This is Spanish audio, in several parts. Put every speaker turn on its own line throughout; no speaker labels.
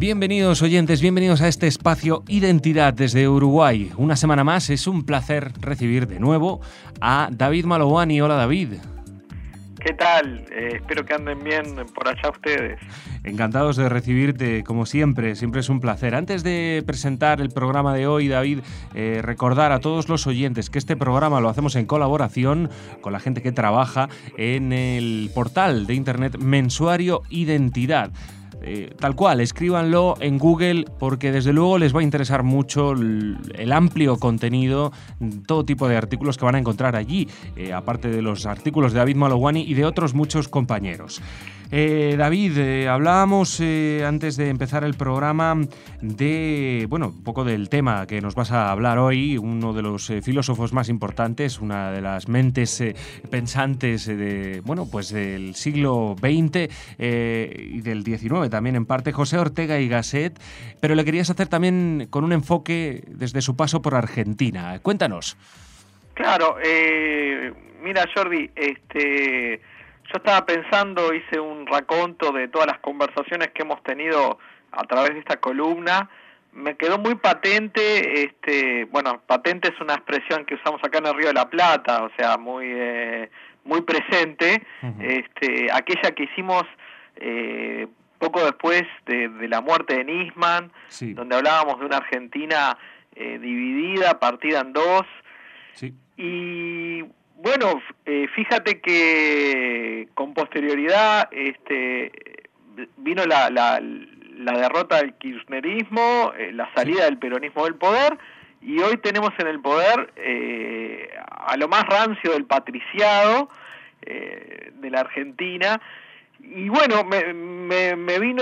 Bienvenidos oyentes, bienvenidos a este espacio Identidad desde Uruguay. Una semana más, es un placer recibir de nuevo a David Malovani. Hola David.
¿Qué tal? Espero que anden bien por allá ustedes.
Encantados de recibirte, como siempre es un placer. Antes de presentar el programa de hoy, David, recordar a todos los oyentes que este programa lo hacemos en colaboración con la gente que trabaja en el portal de internet Mensuario Identidad. Tal cual, escríbanlo en Google porque desde luego les va a interesar mucho el amplio contenido, todo tipo de artículos que van a encontrar allí, aparte de los artículos de David Malovani y de otros muchos compañeros. David, hablábamos antes de empezar el programa de, un poco del tema que nos vas a hablar hoy, uno de los filósofos más importantes, una de las mentes pensantes del siglo XX y del XIX también en parte, José Ortega y Gasset, pero le querías hacer también con un enfoque desde su paso por Argentina. Cuéntanos.
Claro, mira Jordi, yo estaba pensando, hice un raconto de todas las conversaciones que hemos tenido a través de esta columna. Me quedó muy patente, patente es una expresión que usamos acá en el Río de la Plata, o sea, muy presente, uh-huh. Aquella que hicimos poco después de la muerte de Nisman, sí. Donde hablábamos de una Argentina dividida, partida en dos, sí. Y bueno, fíjate que con posterioridad vino la derrota del kirchnerismo, la salida, sí. Del peronismo del poder, y hoy tenemos en el poder a lo más rancio del patriciado de la Argentina. Y bueno, me vino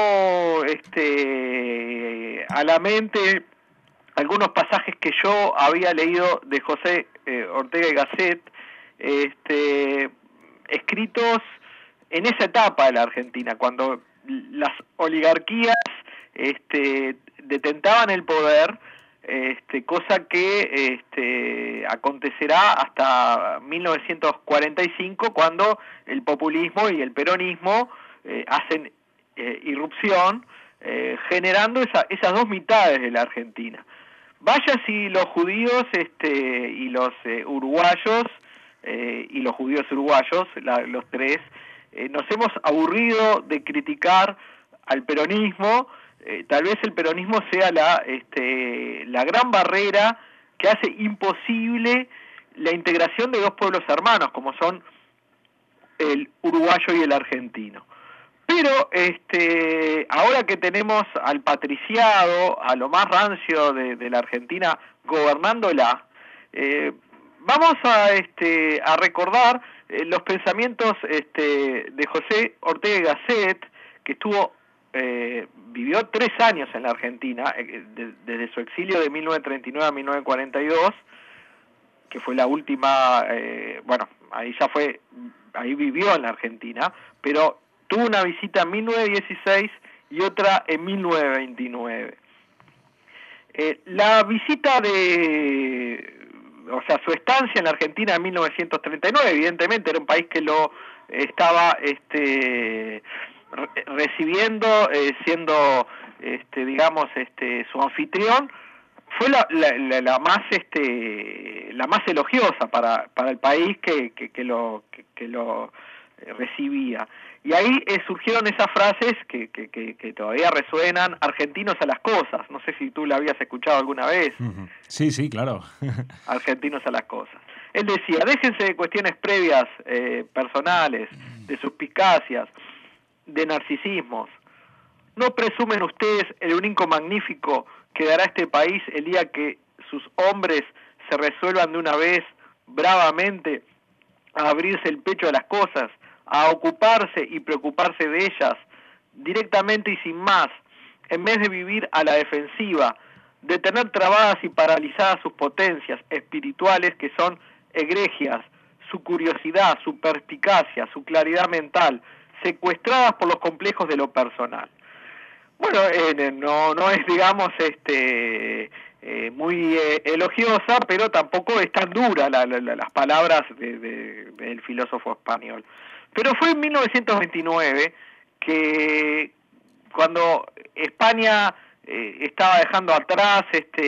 a la mente algunos pasajes que yo había leído de José Ortega y Gasset, escritos en esa etapa de la Argentina, cuando las oligarquías detentaban el poder, cosa que acontecerá hasta 1945, cuando el populismo y el peronismo hacen irrupción, generando esas dos mitades de la Argentina. Vaya si los judíos y los uruguayos, y los judíos uruguayos, los tres, nos hemos aburrido de criticar al peronismo. Tal vez el peronismo sea la gran barrera que hace imposible la integración de dos pueblos hermanos, como son el uruguayo y el argentino. Pero ahora que tenemos al patriciado, a lo más rancio de la Argentina gobernándola, vamos a recordar los pensamientos de José Ortega y Gasset, que vivió 3 años en la Argentina, desde su exilio de 1939 a 1942, que fue la última, ahí vivió en la Argentina, pero tuvo una visita en 1916 y otra en 1929. La visita su estancia en la Argentina en 1939, evidentemente era un país que lo estaba recibiendo, siendo su anfitrión, fue la más elogiosa para el país que lo recibía. Y ahí surgieron esas frases que todavía resuenan: argentinos a las cosas. No sé si tú la habías escuchado alguna vez.
Sí, claro.
Argentinos a las cosas. Él decía: déjense de cuestiones previas, personales, de suspicacias, de narcisismos. ¿No presumen ustedes el único magnífico que dará este país el día que sus hombres se resuelvan de una vez, bravamente, a abrirse el pecho a las cosas, a ocuparse y preocuparse de ellas, directamente y sin más, en vez de vivir a la defensiva, de tener trabadas y paralizadas sus potencias espirituales, que son egregias, su curiosidad, su perspicacia, su claridad mental, secuestradas por los complejos de lo personal? Bueno, no es, digamos, muy elogiosa, pero tampoco es tan dura las palabras del filósofo español. Pero fue en 1929 que cuando España estaba dejando atrás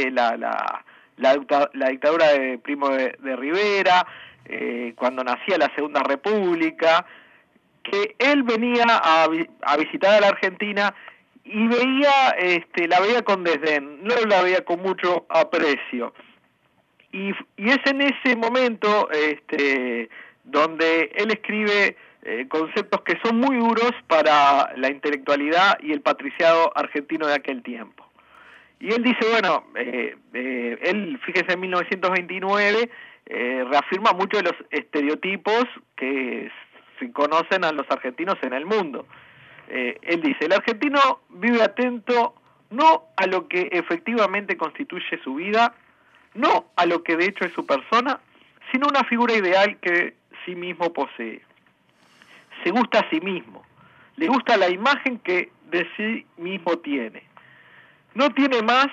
la dictadura de Primo de Rivera, cuando nacía la Segunda República, que él venía a visitar a la Argentina y la veía con desdén, no la veía con mucho aprecio. Y es en ese momento donde él escribe conceptos que son muy duros para la intelectualidad y el patriciado argentino de aquel tiempo. Y él dice, bueno, él, fíjese, en 1929 reafirma muchos de los estereotipos que se conocen a los argentinos en el mundo. Él dice, el argentino vive atento no a lo que efectivamente constituye su vida, no a lo que de hecho es su persona, sino una figura ideal que sí mismo posee. Se gusta a sí mismo, le gusta la imagen que de sí mismo tiene. No tiene más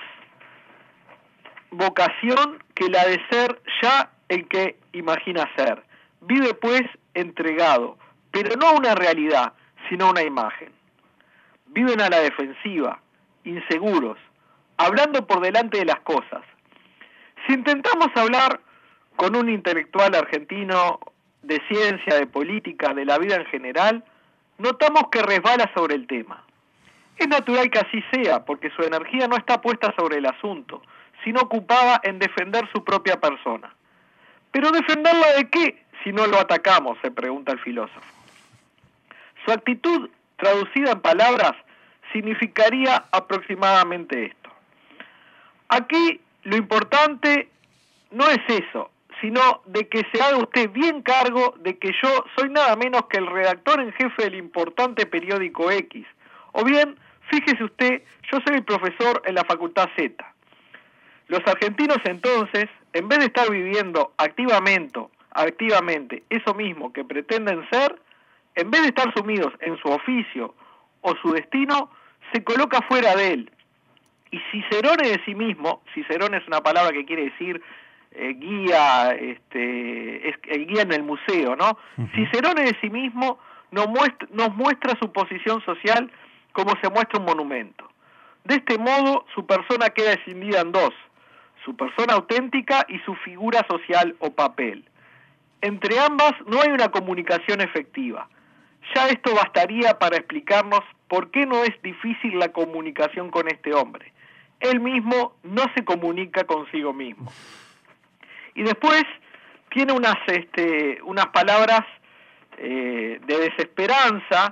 vocación que la de ser ya el que imagina ser. Vive pues entregado, pero no a una realidad, sino a una imagen. Viven a la defensiva, inseguros, hablando por delante de las cosas. Si intentamos hablar con un intelectual argentino de ciencia, de política, de la vida en general, notamos que resbala sobre el tema. Es natural que así sea, porque su energía no está puesta sobre el asunto, sino ocupada en defender su propia persona. ¿Pero defenderla de qué si no lo atacamos?, se pregunta el filósofo. Su actitud, traducida en palabras, significaría aproximadamente esto. Aquí lo importante no es eso, sino de que se haga usted bien cargo de que yo soy nada menos que el redactor en jefe del importante periódico X. O bien, fíjese usted, yo soy el profesor en la Facultad Z. Los argentinos entonces, en vez de estar viviendo activamente eso mismo que pretenden ser, en vez de estar sumidos en su oficio o su destino, se coloca fuera de él. Y Cicerone de sí mismo, Cicerone es una palabra que quiere decir guía, es el guía en el museo, ¿no? Uh-huh. Cicerone de sí mismo nos muestra su posición social como se muestra un monumento. De este modo, su persona queda escindida en dos: su persona auténtica y su figura social o papel. Entre ambas no hay una comunicación efectiva. Ya esto bastaría para explicarnos por qué no es difícil la comunicación con este hombre. Él mismo no se comunica consigo mismo. Y después tiene unas palabras de desesperanza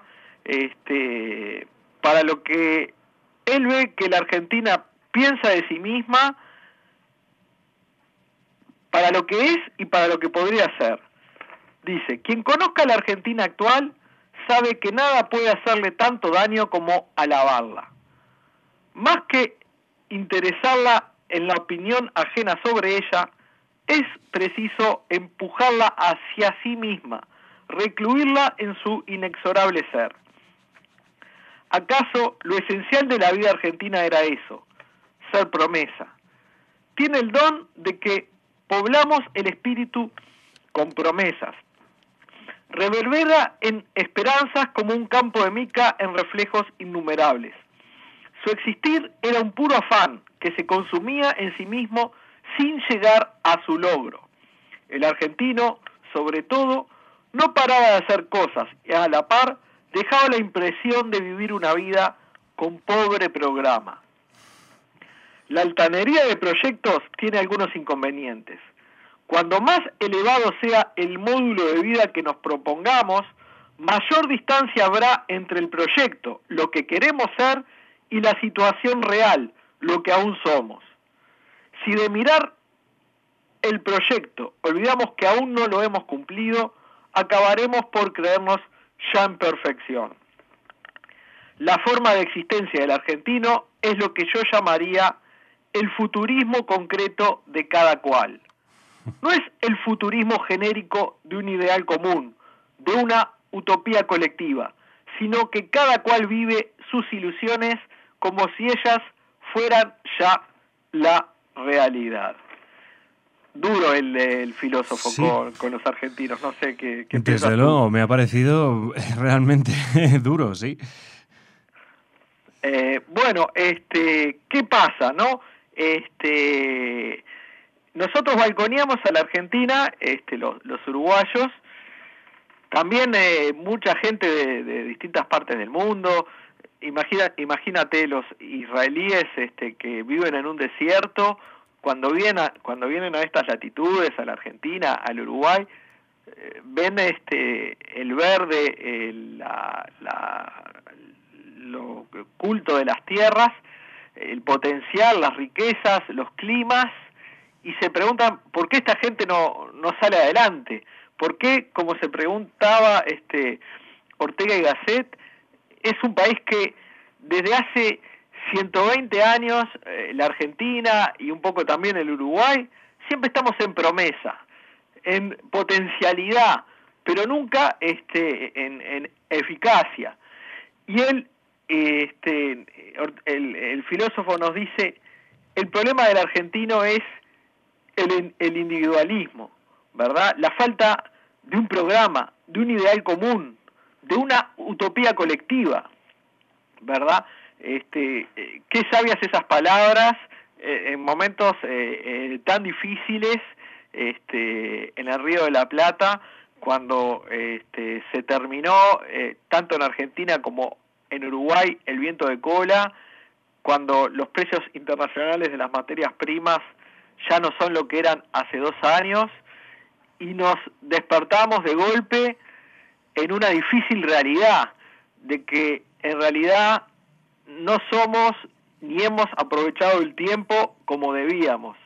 para lo que él ve que la Argentina piensa de sí misma, para lo que es y para lo que podría ser. Dice, quien conozca la Argentina actual sabe que nada puede hacerle tanto daño como alabarla. Más que interesarla en la opinión ajena sobre ella, es preciso empujarla hacia sí misma, recluirla en su inexorable ser. ¿Acaso lo esencial de la vida argentina era eso? Ser promesa. Tiene el don de que poblamos el espíritu con promesas. Reverbera en esperanzas como un campo de mica en reflejos innumerables. Su existir era un puro afán que se consumía en sí mismo sin llegar a su logro. El argentino, sobre todo, no paraba de hacer cosas y a la par dejaba la impresión de vivir una vida con pobre programa. La altanería de proyectos tiene algunos inconvenientes. Cuando más elevado sea el módulo de vida que nos propongamos, mayor distancia habrá entre el proyecto, lo que queremos ser, y la situación real, lo que aún somos. Si de mirar el proyecto olvidamos que aún no lo hemos cumplido, acabaremos por creernos ya en perfección. La forma de existencia del argentino es lo que yo llamaría el futurismo concreto de cada cual. No es el futurismo genérico de un ideal común, de una utopía colectiva, sino que cada cual vive sus ilusiones como si ellas fueran ya la realidad. Duro el filósofo, sí, con los argentinos, no sé qué
Desde luego, me ha parecido realmente duro, sí.
Bueno, ¿qué pasa, no? Nosotros balconeamos a la Argentina, los uruguayos, también mucha gente de distintas partes del mundo. Imagínate los israelíes que viven en un desierto, cuando vienen a estas latitudes, a la Argentina, al Uruguay, ven el verde, lo culto de las tierras, el potencial, las riquezas, los climas, y se preguntan por qué esta gente no sale adelante. ¿Por qué, como se preguntaba Ortega y Gasset, es un país que desde hace 120 años, la Argentina y un poco también el Uruguay, siempre estamos en promesa, en potencialidad, pero nunca en eficacia? Y él, el filósofo nos dice, el problema del argentino es el individualismo, ¿verdad? La falta de un programa, de un ideal común, de una utopía colectiva, ¿verdad? Qué sabias esas palabras en momentos tan difíciles, en el Río de la Plata, cuando se terminó, tanto en Argentina como en Uruguay, el viento de cola, cuando los precios internacionales de las materias primas ya no son lo que eran hace 2 años, y nos despertamos de golpe en una difícil realidad, de que en realidad no somos ni hemos aprovechado el tiempo como debíamos.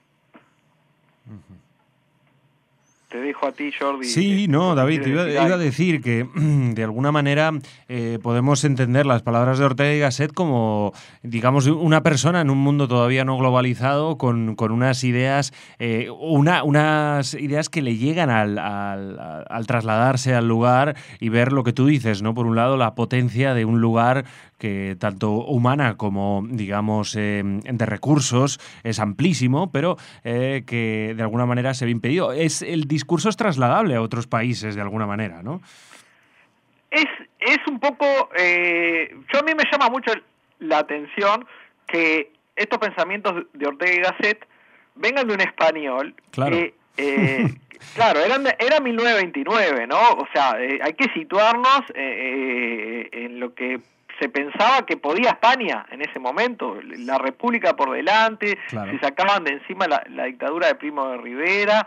Te dejo a ti, Jordi.
Sí, no, David, iba a decir que de alguna manera podemos entender las palabras de Ortega y Gasset como, digamos, una persona en un mundo todavía no globalizado con unas ideas, unas ideas que le llegan al trasladarse al lugar y ver lo que tú dices, ¿no? Por un lado, la potencia de un lugar que tanto humana como, digamos, de recursos es amplísimo, pero que de alguna manera se ve impedido. El discurso es trasladable a otros países de alguna manera, ¿no?
Es un poco... a mí me llama mucho la atención que estos pensamientos de Ortega y Gasset vengan de un español.
Claro.
Claro, era 1929, ¿no? O sea, hay que situarnos en lo que se pensaba que podía España en ese momento, la República por delante, claro. Se sacaban de encima la dictadura de Primo de Rivera,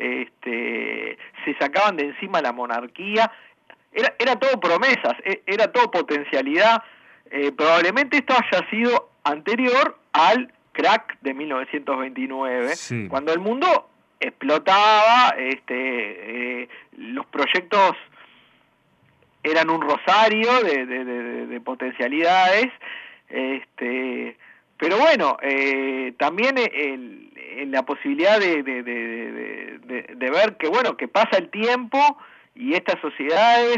se sacaban de encima la monarquía, era todo promesas, era todo potencialidad. Probablemente esto haya sido anterior al crack de 1929, sí. Cuando el mundo explotaba, los proyectos eran un rosario de potencialidades, pero bueno, también en la posibilidad de ver que bueno, que pasa el tiempo y estas sociedades,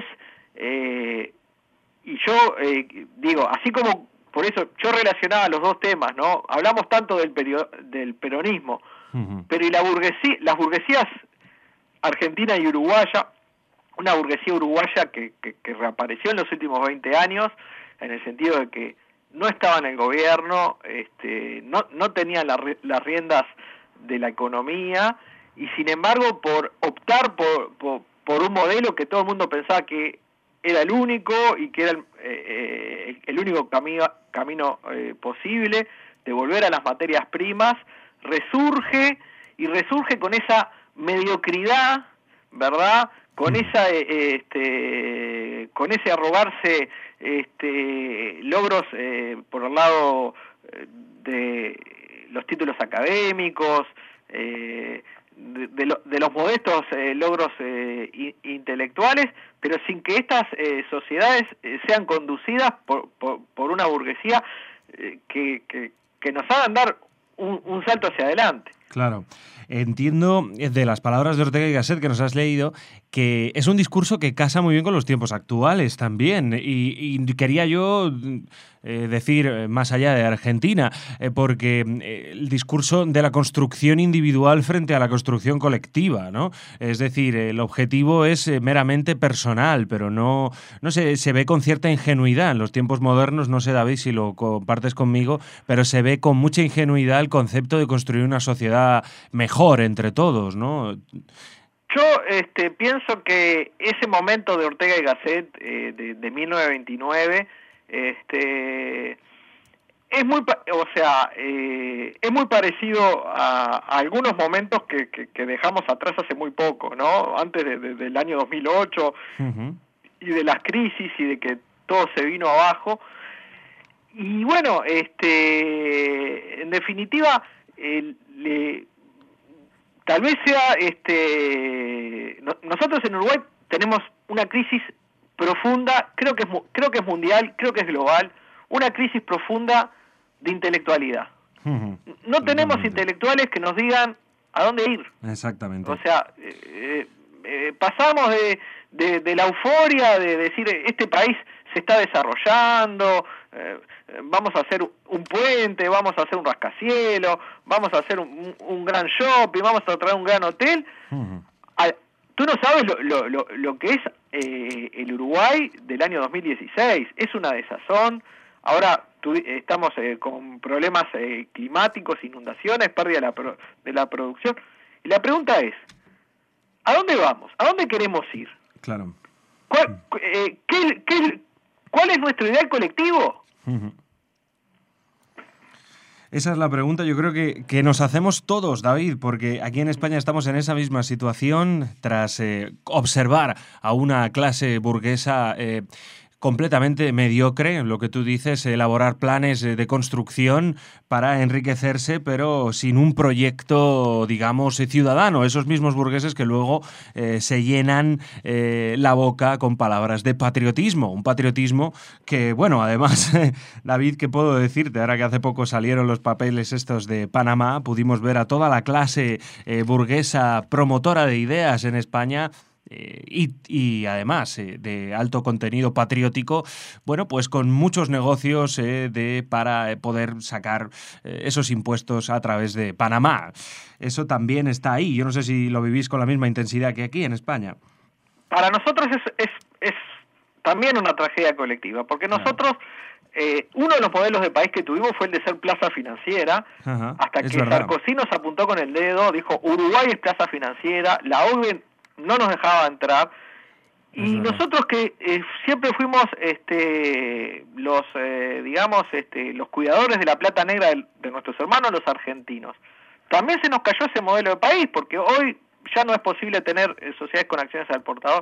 y yo digo, así como por eso yo relacionaba los dos temas, ¿no? Hablamos tanto del peronismo, uh-huh. Pero y las burguesías argentina y uruguaya, una burguesía uruguaya que reapareció en los últimos 20 años, en el sentido de que no estaba en el gobierno, no tenían las riendas de la economía, y sin embargo por optar por un modelo que todo el mundo pensaba que era el único y que era el único camino posible de volver a las materias primas, resurge con esa mediocridad, ¿verdad? Con esa con ese arrogarse logros por el lado de los títulos académicos, de los modestos logros intelectuales, pero sin que estas sociedades sean conducidas por una burguesía que nos hagan dar un salto hacia adelante.
Claro. Entiendo de las palabras de Ortega y Gasset que nos has leído que es un discurso que casa muy bien con los tiempos actuales también. Y quería yo decir, más allá de Argentina, porque el discurso de la construcción individual frente a la construcción colectiva, ¿no? Es decir, el objetivo es meramente personal, pero no sé, se ve con cierta ingenuidad en los tiempos modernos. No sé, David, si lo compartes conmigo, pero se ve con mucha ingenuidad el concepto de construir una sociedad mejor entre todos, ¿no?
Yo pienso que ese momento de Ortega y Gasset de 1929 es muy parecido a algunos momentos que dejamos atrás hace muy poco, ¿no? Antes del año 2008 y de las crisis y de que todo se vino abajo. Y bueno, en definitiva, tal vez sea, nosotros en Uruguay tenemos una crisis profunda, creo que es mundial, creo que es global, una crisis profunda de intelectualidad. No tenemos intelectuales que nos digan a dónde ir.
Exactamente.
O sea, pasamos de la euforia de decir este país se está desarrollando, vamos a hacer un puente, vamos a hacer un rascacielos, vamos a hacer un gran shopping, vamos a traer un gran hotel. Tú no sabes lo que es el Uruguay del año 2016. Es una desazón. Ahora estamos con problemas climáticos, inundaciones, pérdida de la producción. Y la pregunta es, ¿a dónde vamos? ¿A dónde queremos ir?
Claro.
¿Cuál es nuestro ideal colectivo?
Esa es la pregunta, yo creo que nos hacemos todos, David, porque aquí en España estamos en esa misma situación tras observar a una clase burguesa completamente mediocre, lo que tú dices, elaborar planes de construcción para enriquecerse, pero sin un proyecto, digamos, ciudadano. Esos mismos burgueses que luego se llenan la boca con palabras de patriotismo. Un patriotismo que, bueno, además, David, ¿qué puedo decirte? Ahora que hace poco salieron los papeles estos de Panamá, pudimos ver a toda la clase burguesa promotora de ideas en España, y además de alto contenido patriótico, bueno, pues con muchos negocios para poder sacar esos impuestos a través de Panamá. Eso también está ahí. Yo no sé si lo vivís con la misma intensidad que aquí en España.
Para nosotros es también una tragedia colectiva, porque nosotros, uno de los modelos de país que tuvimos fue el de ser plaza financiera, hasta que Sarkozy nos apuntó con el dedo, dijo Uruguay es plaza financiera, la OCDE no nos dejaba entrar, y nosotros que siempre fuimos los cuidadores de la plata negra de nuestros hermanos los argentinos, también se nos cayó ese modelo de país, porque hoy ya no es posible tener sociedades con acciones al portador.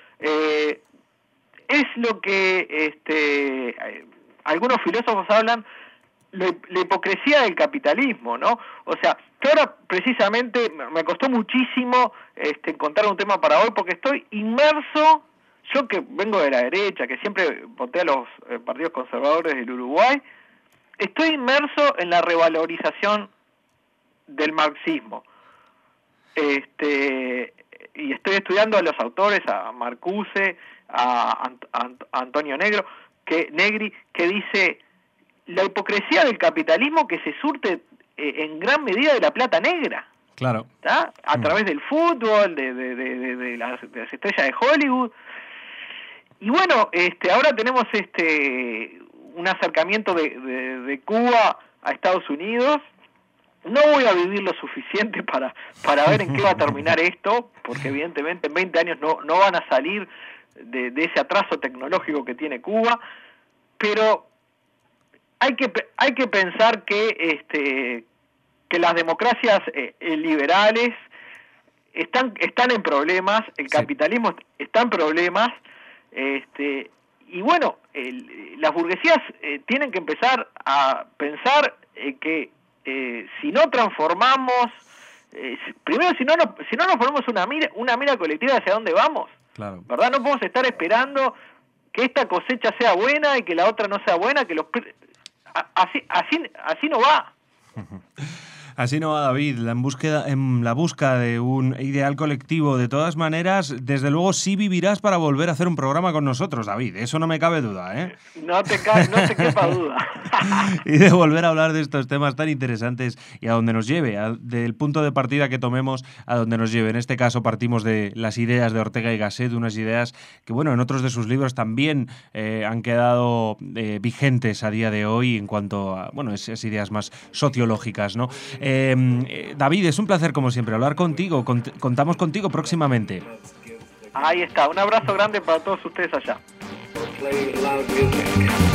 Es lo que algunos filósofos hablan, la hipocresía del capitalismo, ¿no? O sea, que ahora precisamente me costó muchísimo encontrar un tema para hoy, porque estoy inmerso, yo que vengo de la derecha, que siempre voté a los partidos conservadores del Uruguay, estoy inmerso en la revalorización del marxismo. Y estoy estudiando a los autores, a Marcuse, a Antonio Negri, que dice la hipocresía del capitalismo que se surte en gran medida de la plata negra.
Claro.
¿Tá? A través del fútbol, de las estrellas de Hollywood. Y bueno, ahora tenemos un acercamiento de Cuba a Estados Unidos. No voy a vivir lo suficiente para ver en qué va a terminar esto, porque evidentemente en 20 años no van a salir de ese atraso tecnológico que tiene Cuba, pero hay que pensar que las democracias liberales están en problemas, el capitalismo está en problemas, y bueno, las burguesías tienen que empezar a pensar que si no transformamos, primero si no nos ponemos una mira colectiva hacia dónde vamos,
claro,
¿verdad? No podemos estar esperando que esta cosecha sea buena y que la otra no sea buena, que así no va.
Así no va, David, en la búsqueda de un ideal colectivo. De todas maneras, desde luego sí vivirás para volver a hacer un programa con nosotros, David, eso no me cabe duda, ¿eh?
No te quepa duda.
Y de volver a hablar de estos temas tan interesantes y a donde nos lleve, del punto de partida que tomemos, a donde nos lleve. En este caso partimos de las ideas de Ortega y Gasset, unas ideas que, bueno, en otros de sus libros también han quedado vigentes a día de hoy en cuanto a, bueno, esas ideas más sociológicas, ¿no? David, es un placer como siempre hablar contigo. Contamos contigo próximamente.
Ahí está, un abrazo grande para todos ustedes allá.